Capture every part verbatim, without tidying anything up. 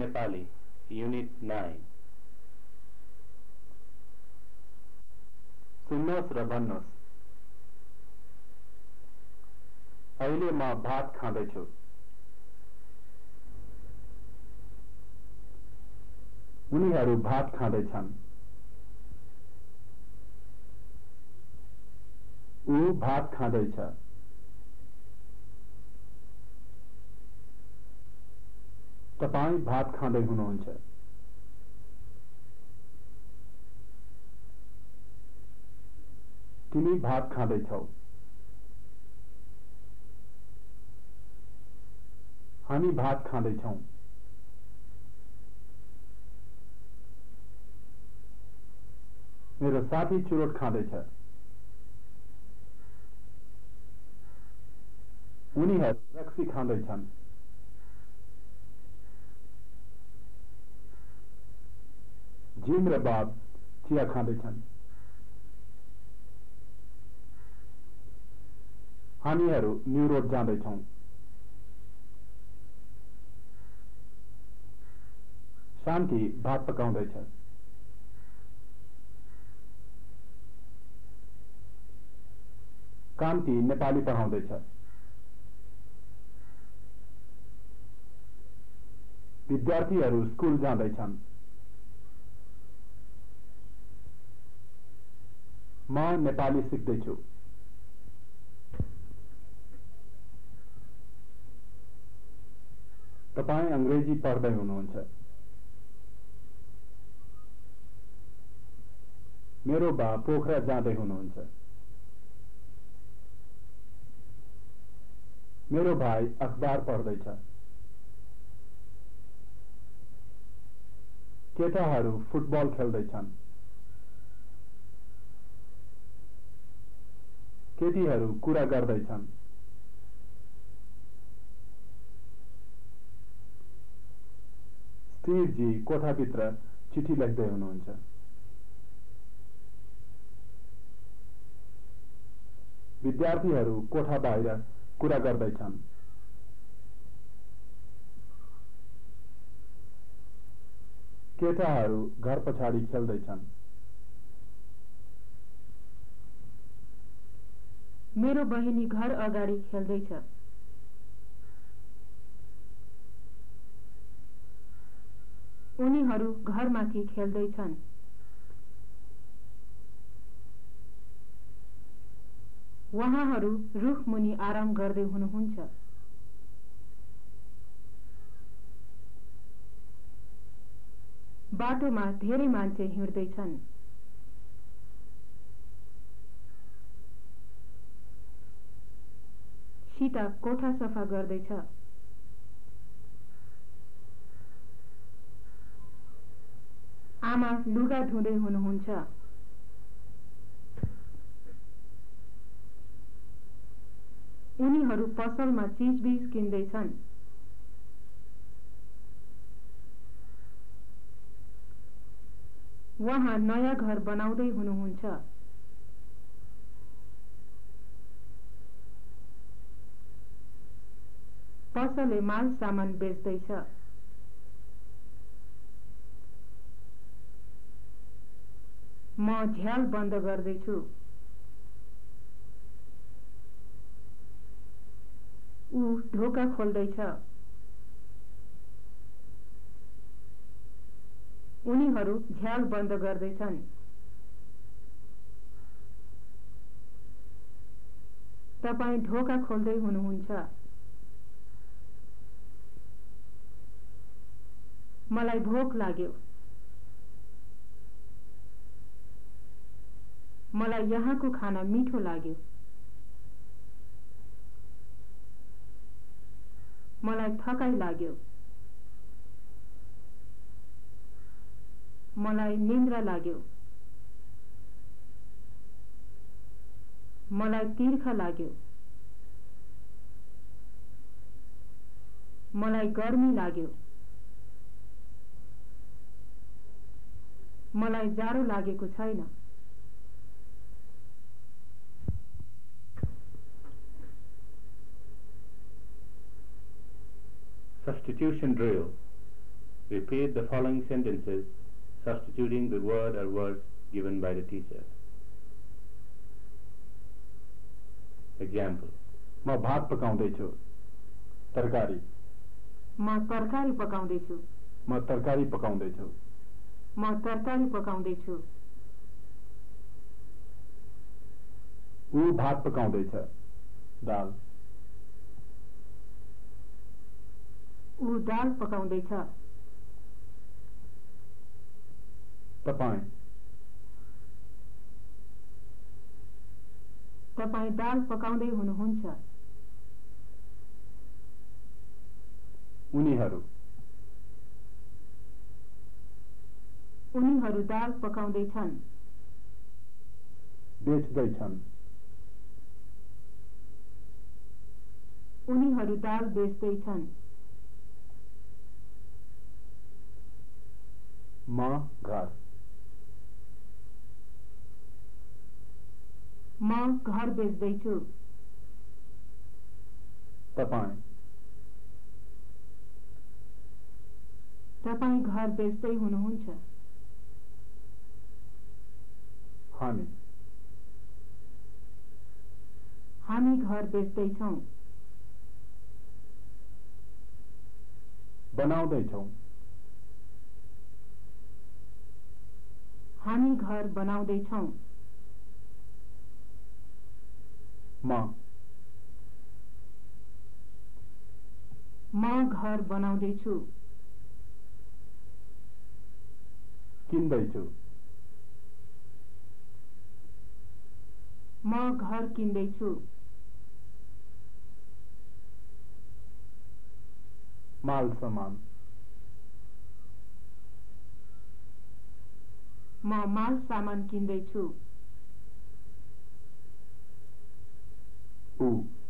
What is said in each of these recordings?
Nepali unit nine. सुन्नुहोस् र भन्नुहोस्। अहिले म भात खाँदैछु। उनीहरू भात खाँदैछन्। ऊ भात खाँदैछ। तपाईं भात खाँदै हुनुहुन्छ। तिमी भात खाँदैछौ। हामी भात खाँदैछौँ। मेरो साथी चुरोट खाँदैछ। उनीहरू रक्सी खाँदैछन्। जिम र बाब चिया खाँदैछन्। हामीहरू न्यू रोड जाँदैछौँ। शान्ति भात पकाउँदैछ। कान्ति नेपाली पढाउँदैछ। विद्यार्थीहरू स्कुल जाँदैछन्। म नेपाली सिक्दैछु। तपाईं अंग्रेजी पढ्दै हुनुहुन्छ। मेरो बा पोखरा जाँदै हुनुहुन्छ। मेरो भाइ अखबार पढ्दैछ। केटाहरू फुटबल खेल्दैछन्। केटीहरू कुरा गर्दैछन्। स्टिभजी कोठाभित्र चिठी लेख्दै हुनुहुन्छ। विद्यार्थीहरू कोठा बाहिर कुरा गर्दैछन्। केटाहरू घर पछाडि खेल्दैछन्। मेरो बहिनी घर अगाडि खेल्दैछ। उनीहरू घरमाथि खेल्दैछन्। उहाँहरू रुखमुनि आराम गर्दै हुनुहुन्छ। बाटोमा धेरै मान्छे हिँड्दैछन्। सीता कोठा सफा गर्दैछ। आमा लुगा धुँदै हुनुहुन्छ। उनीहरू पसलमा चीजबीज किन्दैछन्। उहाँ नयाँ घर बनाउँदै हुनुहुन्छ। पसले माल सामान बेच्दैछ। म झ्याल बन्द गर्दैछु। ऊ ढोका खोल्दैछ। उनीहरू झ्याल बन्द गर्दैछन्। तपाईं ढोका खोल्दै हुनुहुन्छ। मलाई भोक लाग्यो। मलाई यहाँको खाना मिठो लाग्यो। मलाई थकाइ लाग्यो। मलाई निन्द्रा लाग्यो। मलाई तिर्खा लाग्यो। मलाई गर्मी लाग्यो। मलाई जाडो लागेको छैन। Substitution drill. Repeat the following sentences, substituting the word or words given by the teacher. Example. म भात पकाउँदैछु तरकारी म तरकारी पकाउँदैछु म तरकारी पकाउँदैछु म तरकारी पकाउँदैछु ऊ भात पकाउँदैछ दाल ऊ दाल पकाउँदैछ तपाईं तपाईं दाल पकाउँदै हुनुहुन्छ उनीहरू उनीहरू दाल पकाउँदैछन् बेच्दैछन् उनीहरू दाल बेच्दैछन् म घर म घर बेच्दैछु तपाईं तपाईं घर बेच्दै हुनुहुन्छ हामी हामी घर बेच्दैछौँ बनाउँदैछौँ हामी घर बनाउँदैछौँ म म घर बनाउँदैछु किन्दैछु म घर किन्दैछु माल सामान म माल सामान किन्दैछु ऊ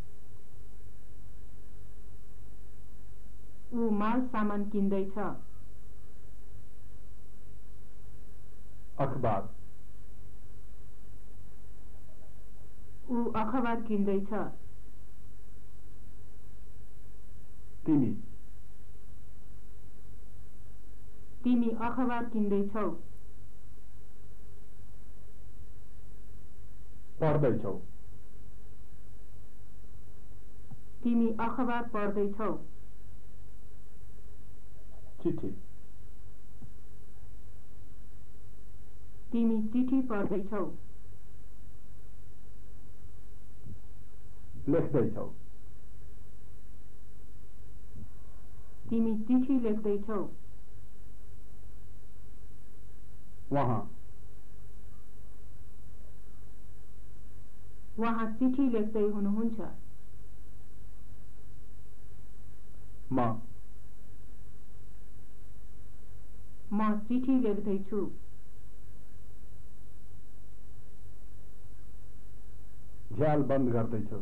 ऊ माल सामान किन्दैछ अखबार ऊ अखबार किन्दैछ तिमी तिमी अखबार किन्दैछौ पढ्दैछौ तिमी अखबार पढ्दैछौ चिठी तिमी चिठी पढ्दैछौ लेख्दैछौ तिमी चिठी लेख्दैछौ वहाँ वहाँ चिठी लेख्दै हुनुहुन्छ म म चिठी लेख्दैछु झ्याल बन्द गर्दैछु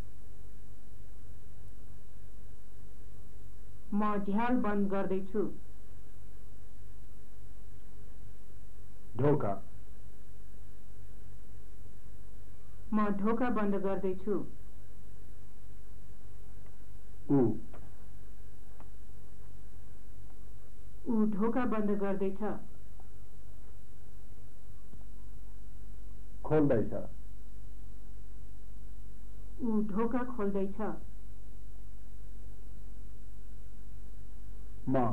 म झ्याल बन्द गर्दैछु ढोका म ढोका बन्द गर्दैछु ऊ ऊ ढोका बन्द गर्दैछ खोल्दैछ ऊ ढोका खोल्दैछ म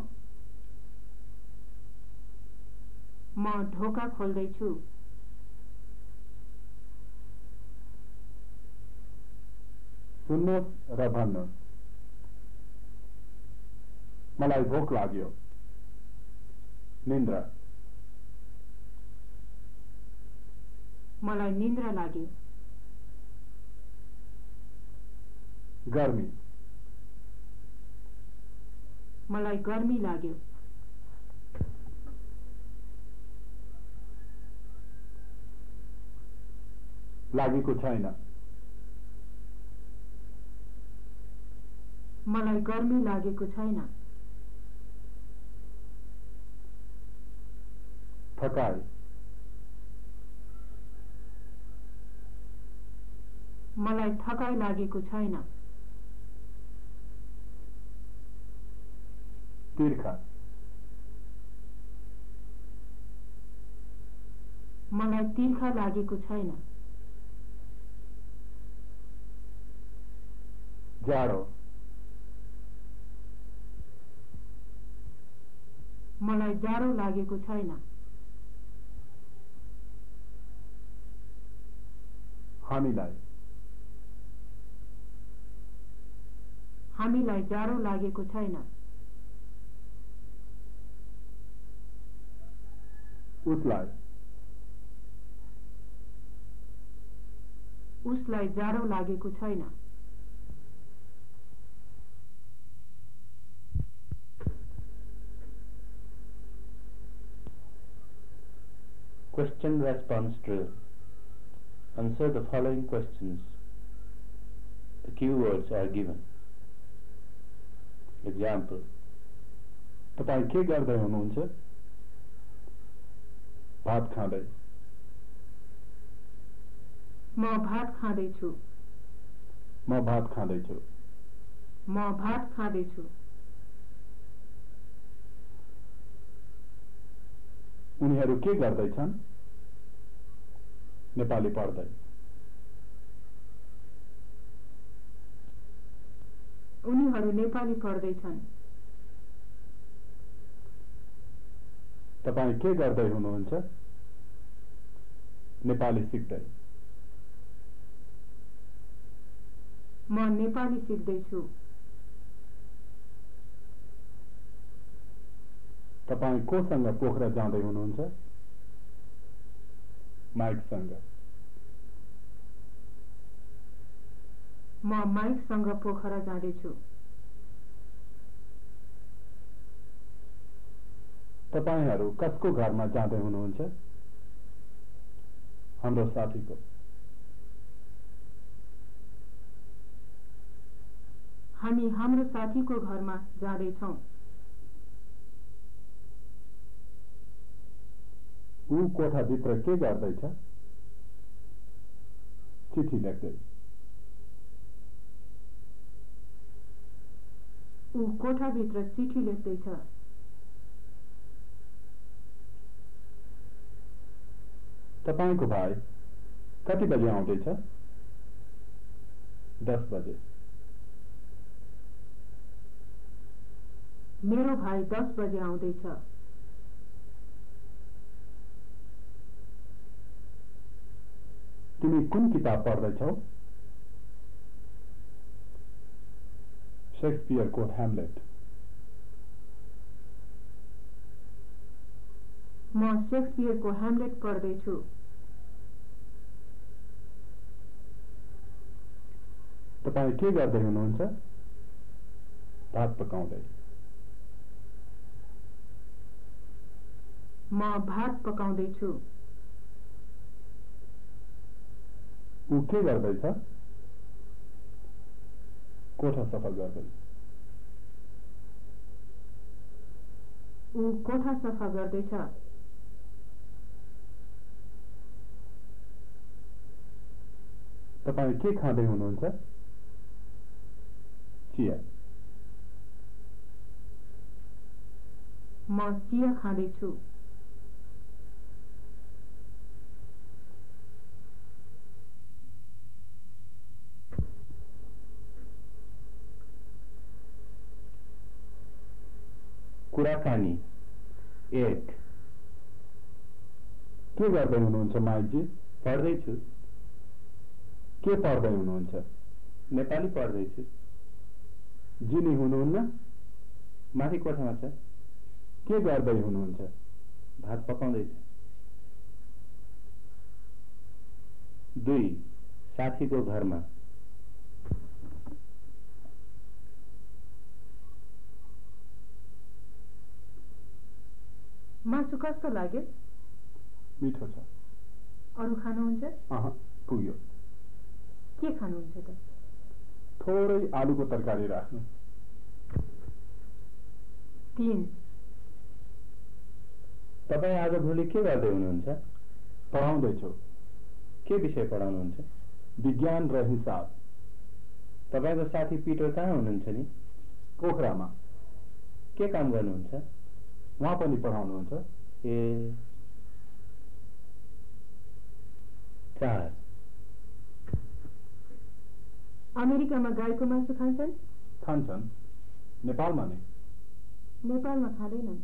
म ढोका खोल्दैछु सुन्नुहोस् र भन्नुहोस् मलाई भोक लाग्यो निन्द्रा मलाई निन्द्रा लाग्यो गर्मी मलाई गर्मी लाग्यो लागेको छैन मलाई गर्मी लागेको छैन थकाइ मलाई थकाइ लागेको छैन तिर्खा मलाई तिर्खा लागेको छैन। जाडो मलाई जाडो लागेको छैन। हामीलाई हामीलाई जाडो लागेको छैन। उसलाई उसलाई जाडो लागेको छैन। Question response drill. Answer the following questions. The keywords are given. Example. तपाईं के गर्दै हुनुहुन्छ? भात खाँदै। म भात खाँदैछु। म भात खाँदैछु। म भात खाँदैछु। उनीहरू के गर्दैछन्? नेपाली पढ्दै। उनीहरू नेपाली पढ्दैछन्। तपाईं के गर्दै हुनुहुन्छ? नेपाली सिक्दै। म नेपाली सिक्दैछु। तपाईं कोसँग पोखरा जाँदै हुनुहुन्छ? माइकसँग। म माइकसँग पोखरा जाँदैछु। तपाईंहरू कसको घरमा जाँदै हुनुहुन्छ? हाम्रो साथीको। हामी हाम्रो साथीको घरमा जाँदैछौँ। ऊ कोठाभित्र के गर्दैछ? चिठी लेख्दै। ऊ कोठाभित्र चिठी लेख्दैछ। तपाईंको भाइ कति बजे आउँदैछ? दस बजे। मेरो भाइ दस बजे आउँदैछ। तिमी कुन किताब पढ्दैछौ? शेक्सपियरको ह्यामलेट। म शेक्सपियरको ह्यामलेट पढ्दैछु। तपाईं के गर्दै हुनुहुन्छ? भात पकाउँदै। म भात पकाउँदैछु। ऊ के गर्दैछ? कोठा सफा गर्दै। ऊ कोठा सफा गर्दैछ। तपाईं के खाँदै हुनुहुन्छ? चिया। म चिया खाँदैछु। कुराकानी एक। के गर्दै हुनुहुन्छ माइकजी? पढ्दैछु। के पढ्दै हुनुहुन्छ? नेपाली पढ्दैछु। जिनी हुनुहुन्न? माथि कोठामा छ। के गर्दै हुनुहुन्छ? भात पकाउँदैछु। दुई। साथीको घरमा। मासु कस्तो लाग्यो? मिठो छ। अरू खानुहुन्छ? अह पुग्यो। के खानुहुन्छ त? थोरै आलुको तरकारी राख्नु। तीन। तपाईँ आजभोलि के गर्दै हुनुहुन्छ? पढाउँदैछु। के विषय पढाउनुहुन्छ? विज्ञान र हिसाब। तपाईँको साथी पिटर कहाँ हुनुहुन्छ नि? पोखरामा। के काम गर्नुहुन्छ? उहाँ पनि पढाउनुहुन्छ। ए चार अमेरिकामा गाईको मासु खान्छन्? खान्छन्। नेपालमा नै? नेपालमा खाँदैनन्।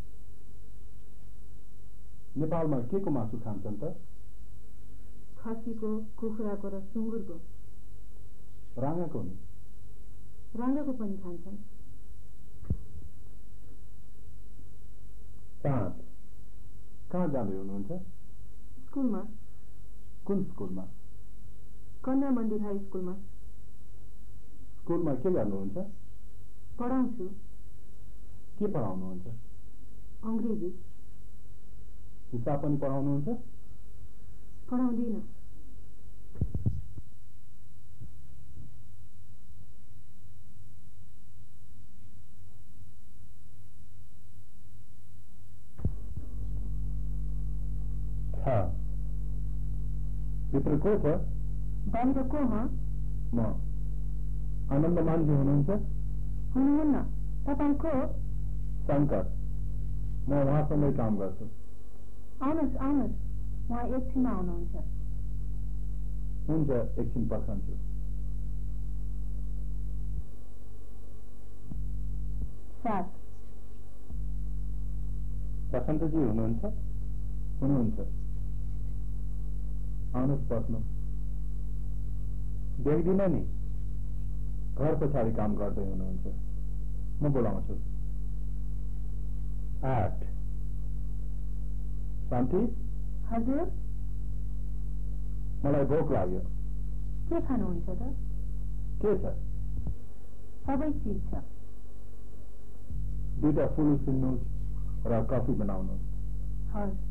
नेपालमा के को मासु खान्छन् त? खसीको, कुखुराको र सुँगुरको। राँगाको नि? राँगाको पनि खान्छन्। पाँच कहाँ जाँदै हुनुहुन्छ? स्कुलमा। कुन स्कुलमा? कन्या मन्दिर हाई स्कुलमा। स्कुलमा के गर्नुहुन्छ? पढाउँछु। के पढाउनुहुन्छ? अङ्ग्रेजी। हिसाब पनि पढाउनुहुन्छ? पढाउँदिन। छ भित्र को छ? बाहिर को म? म। आनन्द मान्छे हुनुहुन्छ? हुनुहुन्न। तपाईँ को? शङ्कर। म उहाँसँगै काम गर्छु। आउनुहोस् आउनुहोस्, उहाँ एकछिनमा आउनुहुन्छ। हुन्छ, एकछिन पर्खन्छु। सात बसन्तजी हुनुहुन्छ? हुनुहुन्छ। आउनुहोस् बस्नु। देख्दिन नि। घर पछाडि काम गर्दै हुनुहुन्छ। म बोलाउँछु। आठ शान्ति, हजुर, मलाई भोक लाग्यो। के खानुहुन्छ त? के छ? सबै चिज छ। दुईटा फुल उसिन्नुहोस् र कफी बनाउनुहोस्। हस्।